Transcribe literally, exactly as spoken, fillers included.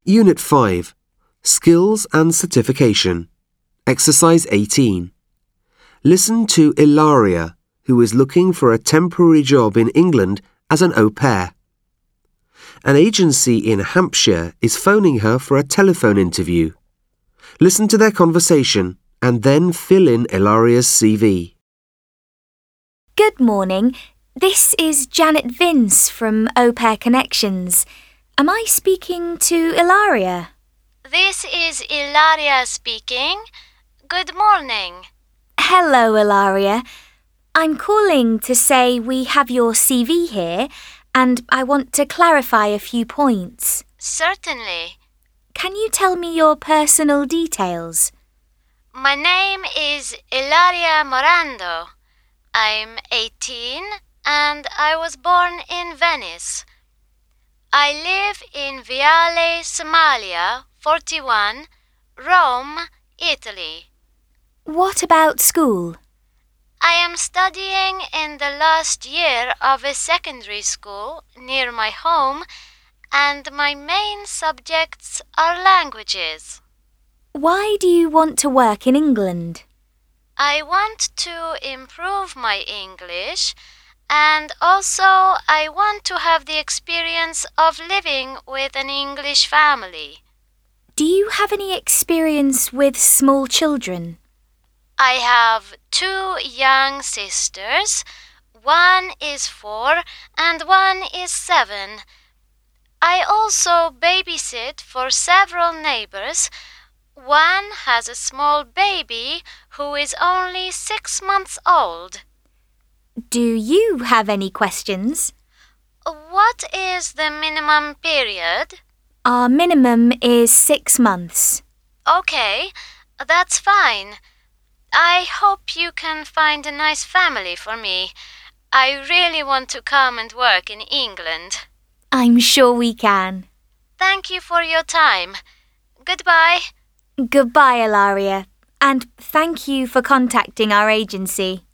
Unit five. Skills and Certification. Exercise eighteen. Listen to Ilaria, who is looking for a temporary job in England as an au pair. An agency in Hampshire is phoning her for a telephone interview. Listen to their conversation and then fill in Ilaria's C V. Good morning. This is Janet Vince from Au Pair Connections. Am I speaking to Ilaria? This is Ilaria speaking. Good morning. Hello, Ilaria. I'm calling to say we have your C V here and I want to clarify a few points. Certainly. Can you tell me your personal details? My name is Ilaria Morando. I'm eighteen and I was born in Venice. I live in Viale, Somalia, forty-one, Rome, Italy. What about school? I am studying in the last year of a secondary school near my home, and my main subjects are languages. Why do you want to work in England? I want to improve my English, and also I want to have the experience of living with an English family. Do you have any experience with small children? I have two young sisters. One is four and one is seven. I also babysit for several neighbors. One has a small baby who is only six months old. Do you have any questions? What is the minimum period? Our minimum is six months. Okay, that's fine. I hope you can find a nice family for me. I really want to come and work in England. I'm sure we can. Thank you for your time. Goodbye. Goodbye, Ilaria, and thank you for contacting our agency.